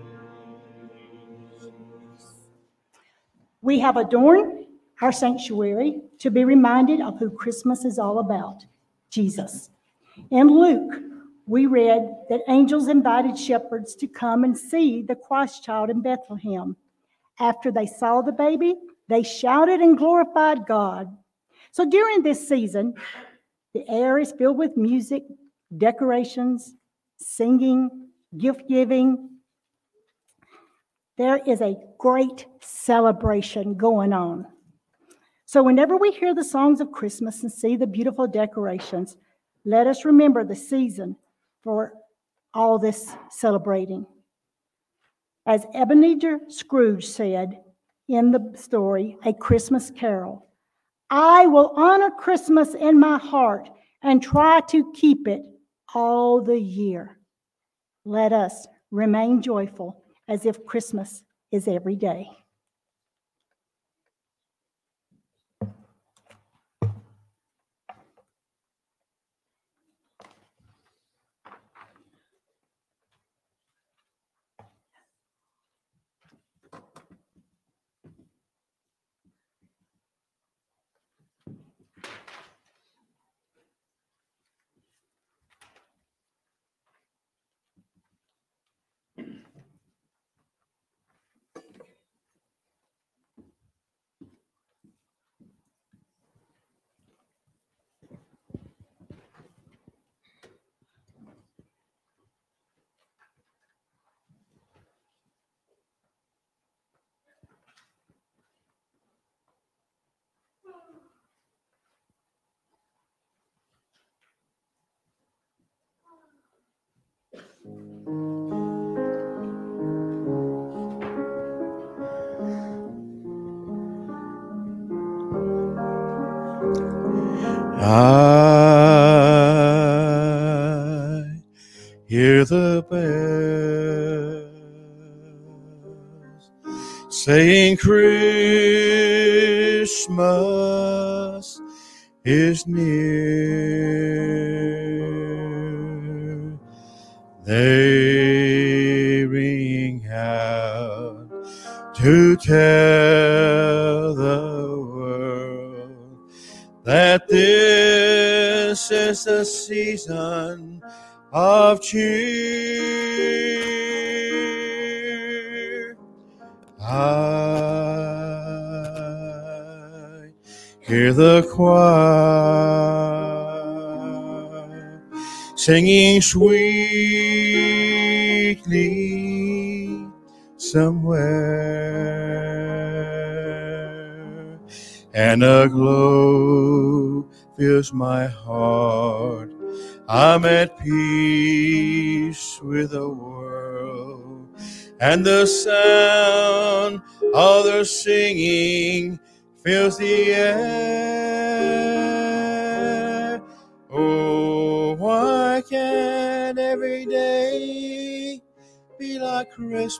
peace. We have adorned our sanctuary to be reminded of who Christmas is all about, Jesus. In Luke, we read that angels invited shepherds to come and see the Christ child in Bethlehem. After they saw the baby, They shouted and glorified God. So during this season, the air is filled with music, decorations, singing, gift giving. There is a great celebration going on. So whenever we hear the songs of Christmas and see the beautiful decorations, let us remember the season for all this celebrating. As Ebenezer Scrooge said in the story, A Christmas Carol, I will honor Christmas in my heart and try to keep it all the year. Let us remain joyful as if Christmas is every day. I hear the bells saying Christmas is near. They ring out to tell the world that this is the season of cheer. I hear the choir singing sweetly somewhere, and a glow fills my heart. I'm at peace with the world, and the sound of their singing fills the air. Oh, why can't every day be like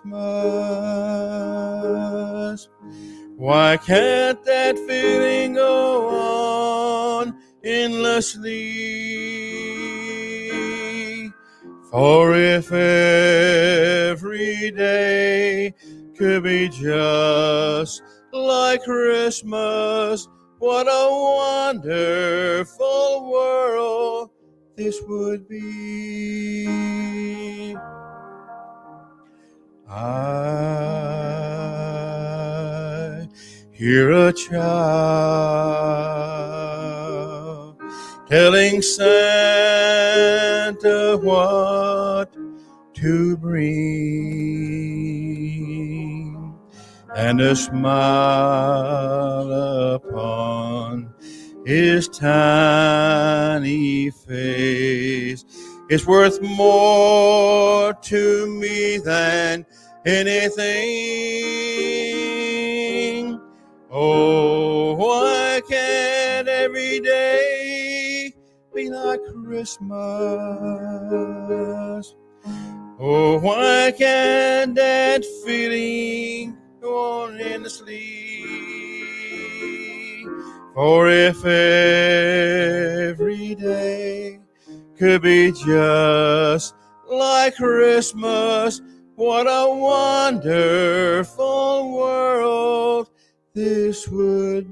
Christmas? Why can't that feeling go on endlessly? For if every day could be just like Christmas, what a wonderful world this would be. I hear a child telling Santa what to bring, and a smile upon his tiny face is worth more to me than anything. Oh, why can't every day be like Christmas? Oh, why can't that feeling go on endlessly? For if every day could be just like Christmas, what a wonderful world this would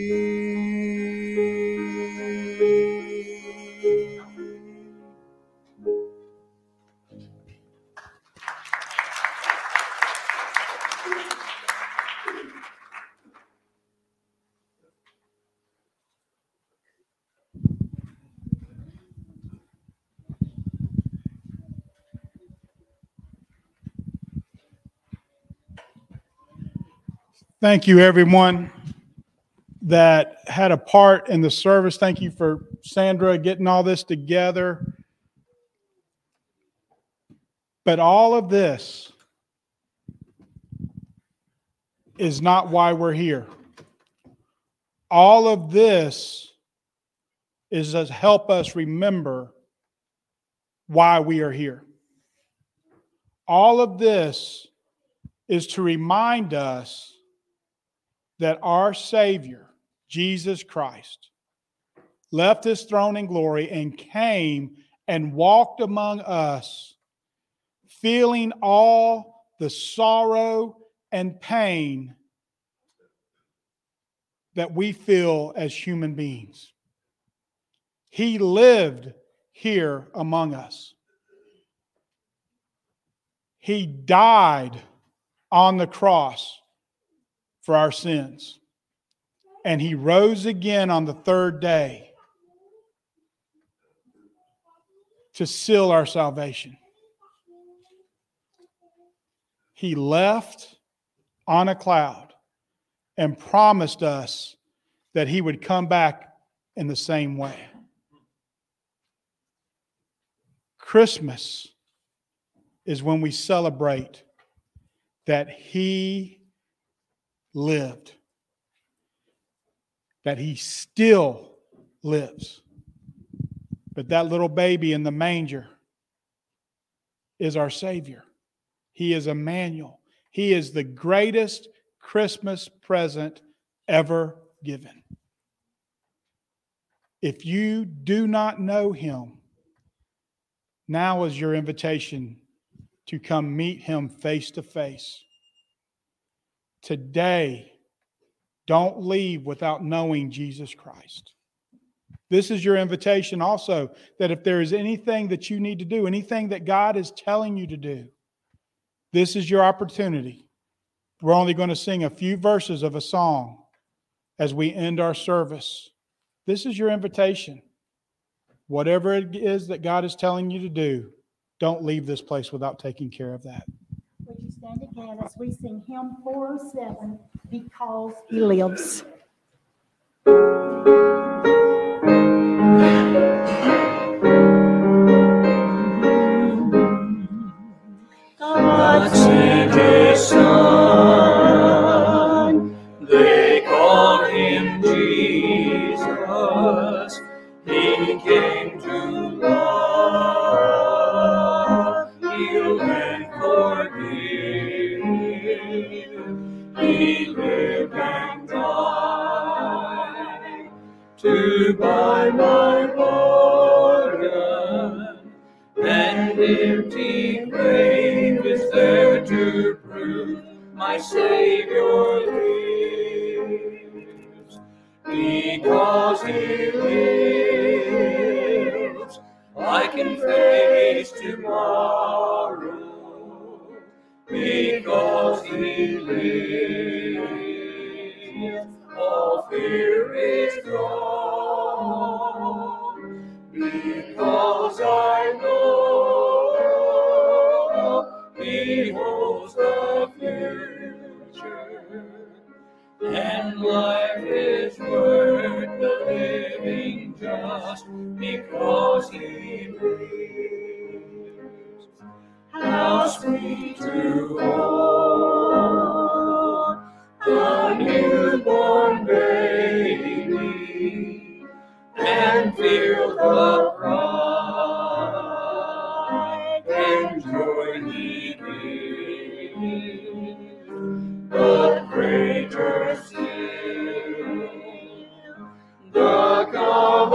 be. Thank you, everyone that had a part in the service. Thank you for Sandra getting all this together. But all of this is not why we're here. All of this is to help us remember why we are here. All of this is to remind us that our Savior, Jesus Christ, left his throne in glory and came and walked among us, feeling all the sorrow and pain that we feel as human beings. He lived here among us. He died on the cross for our sins. And he rose again on the third day to seal our salvation. He left on a cloud and promised us that he would come back in the same way. Christmas is when we celebrate that he lived, that he still lives. But that little baby in the manger is our Savior. He is Emmanuel. He is the greatest Christmas present ever given. If you do not know him, now is your invitation to come meet him face to face. Today, don't leave without knowing Jesus Christ. This is your invitation also, that if there is anything that you need to do, anything that God is telling you to do, this is your opportunity. We're only going to sing a few verses of a song as we end our service. This is your invitation. Whatever it is that God is telling you to do, don't leave this place without taking care of that. Would you stand again as we sing hymn 407, Because He Lives? God sent his Son, they called him Jesus. He came to love, heal and forgive. He lived and died to buy my pardon, and empty grave is there to prove my Savior lives. Because he lives, I can face tomorrow. Because he lives, all fear is gone. Because I know he holds the future, and life is worth the living just because he lives. How sweet to hold a newborn baby and feel the pride and joy he gives. But greater still, the calm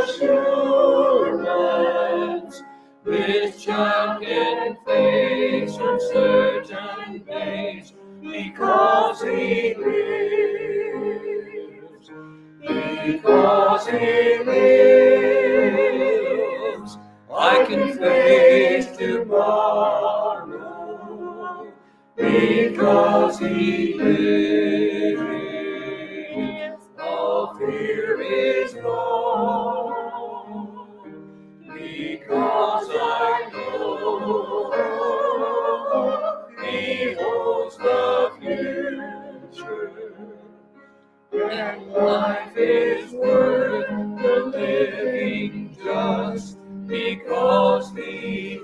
assurance this child can face uncertain days, because he lives. Because he lives, I can face tomorrow. Because he lives, all fear is gone. Because I know he holds the future, and life is worth the living just because He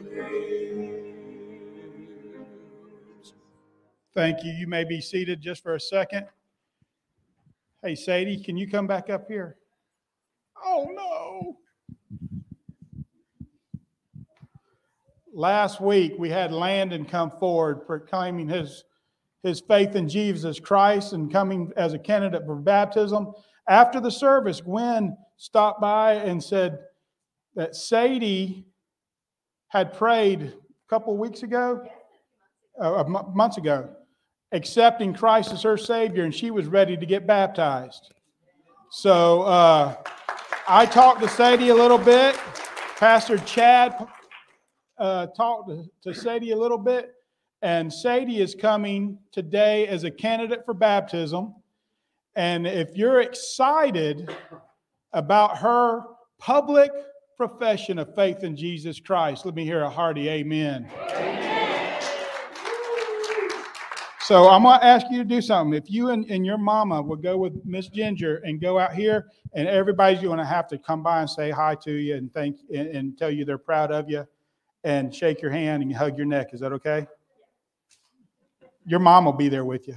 lives. Thank you. You may be seated just for a second. Hey, Sadie, can you come back up here? Oh, no. Last week, we had Landon come forward proclaiming his faith in Jesus Christ and coming as a candidate for baptism. After the service, Gwen stopped by and said that Sadie had prayed a couple of weeks ago, months ago, accepting Christ as her Savior, and she was ready to get baptized. So I talked to Sadie a little bit. Pastor Chad talked to Sadie a little bit, and Sadie is coming today as a candidate for baptism. And if you're excited about her public profession of faith in Jesus Christ, let me hear a hearty amen. So I'm going to ask you to do something. If you and your mama would go with Miss Ginger and go out here, and everybody's going to have to come by and say hi to you and thank and tell you they're proud of you and shake your hand and hug your neck. Is that okay? Your mom will be there with you.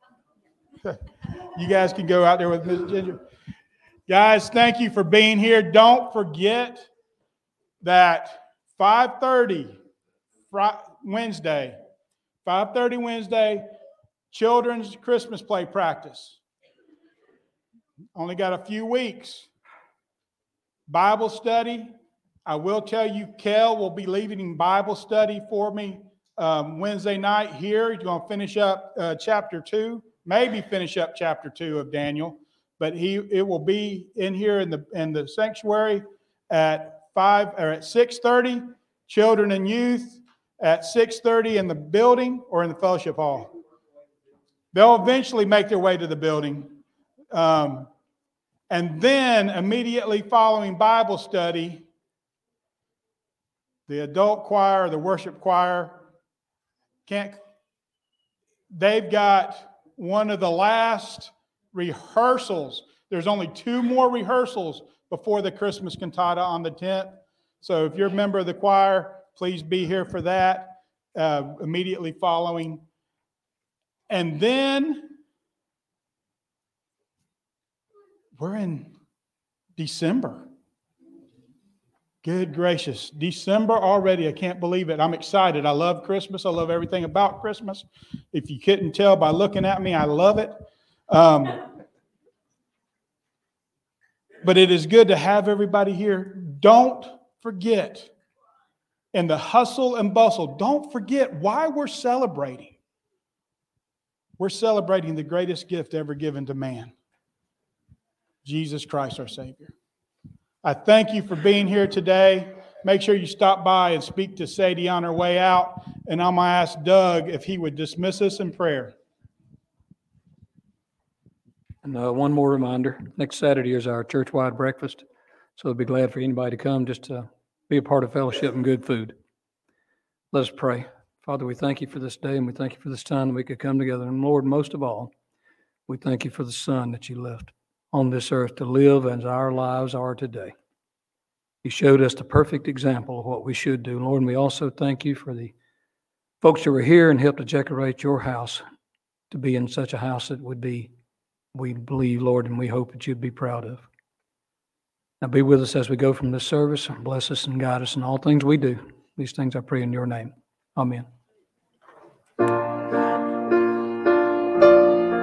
You guys can go out there with Miss Ginger. Guys, thank you for being here. Don't forget that 5:30 Wednesday, 5:30 Wednesday, children's Christmas play practice. Only got a few weeks. Bible study. I will tell you, Kel will be leading Bible study for me Wednesday night here. He's going to finish up chapter 2, maybe finish up chapter 2 of Daniel, but it will be in here in the sanctuary at 6:30. Children and youth at 6:30 in the building or in the fellowship hall. They'll eventually make their way to the building. And then immediately following Bible study, the adult choir, the worship choir, they've got one of the last rehearsals. There's only 2 more rehearsals before the Christmas cantata on the 10th. So if you're a member of the choir, please be here for that immediately following. And then we're in December. Good gracious. December already. I can't believe it. I'm excited. I love Christmas. I love everything about Christmas. If you couldn't tell by looking at me, I love it. But it is good to have everybody here. Don't forget, in the hustle and bustle, don't forget why we're celebrating. We're celebrating the greatest gift ever given to man, Jesus Christ, our Savior. I thank you for being here today. Make sure you stop by and speak to Sadie on her way out. And I'm going to ask Doug if he would dismiss us in prayer. And one more reminder, next Saturday is our church-wide breakfast. So I'd be glad for anybody to come just to be a part of fellowship and good food. Let us pray. Father, we thank you for this day, and we thank you for this time that we could come together. And Lord, most of all, we thank you for the Son that you left on this earth to live as our lives are today. You showed us the perfect example of what we should do. Lord, and we also thank you for the folks who were here and helped to decorate your house to be in such a house that would be, we believe, Lord, and we hope that you'd be proud of. Now be with us as we go from this service. Bless us and guide us in all things we do. These things I pray in your name. Amen.